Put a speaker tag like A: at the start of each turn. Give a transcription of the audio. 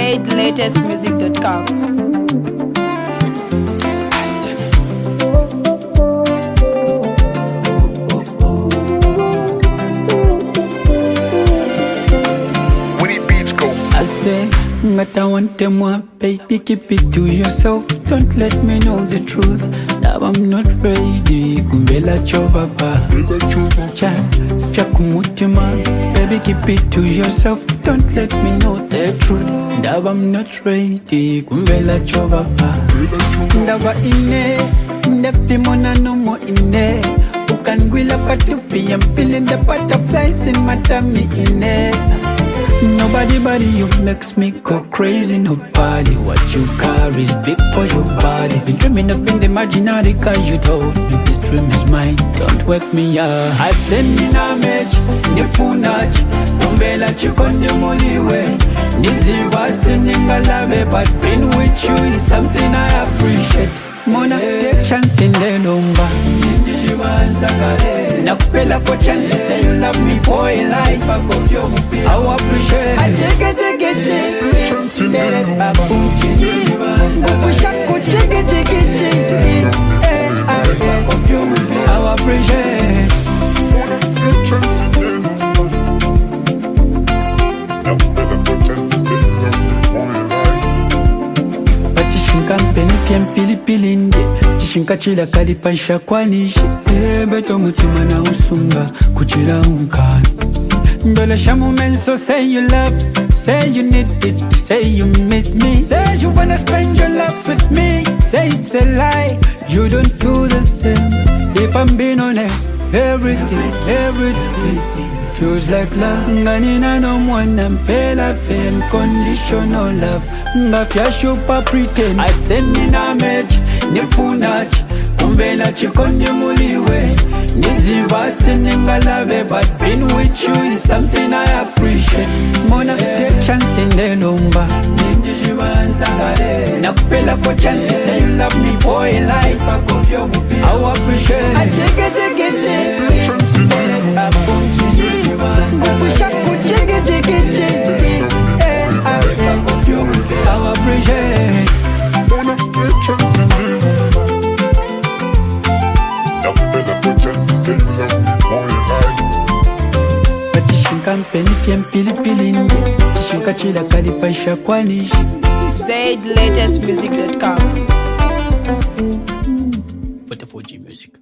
A: ZaidLatestmusic.com.
B: Ngata want moi, baby, keep it to yourself. Don't let me know the truth. Now I'm not ready. Kumbela chobaba, cha fyakumutima. Baby, keep it to yourself. Don't let me know the truth. Now I'm not ready. Kumbela chobaba. Ndaba ine, ndefimona no more ine. Ukangwila patupi, I'm feeling the butterflies in my tummy ine. Nobody but you makes me go crazy. Nobody, what you carry is big for your body. Been dreaming up in the imaginary, cause you told me this dream is mine. Don't wake me up. I send me na mech, ni funach. Kumbela chikondi muliwe. Niziwa sininga love, but being with you is something I appreciate. Mona take chance in the number. Nakupela kwa chance, say you love me for a life. I appreciate. I take it. I appreciate. Kampeni pili pilinde Chishinka chila kalipaisha kwanishi Beto mutima na usunga Kuchila unkani Ndola shamu menso say you love Say you need it, say you miss me Say you wanna spend your life with me Say it's a lie, you don't feel the same If I'm being honest, everything feels like love. Nganina no mwana mpela fail conditional love. Ngafya shupa pretend. I send me na match, nifunach. Kumbela chikondi muliwe. Niziva sininga love, but being with you is something I appreciate. Mona take chance in the lumba. Nakupela kwa chance, say you love me for a life. I appreciate. I take it. Kampeni pili pilinde Chishinka chila kalipaisha kwanishi
A: ZaidLatestmusic.com.
B: For the 4G music.